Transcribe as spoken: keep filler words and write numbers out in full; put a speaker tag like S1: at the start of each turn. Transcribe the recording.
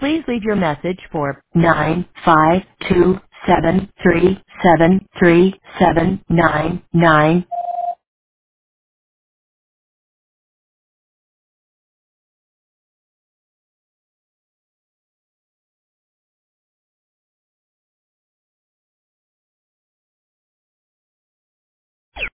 S1: Please leave your message for nine five two seven three seven three seven nine nine.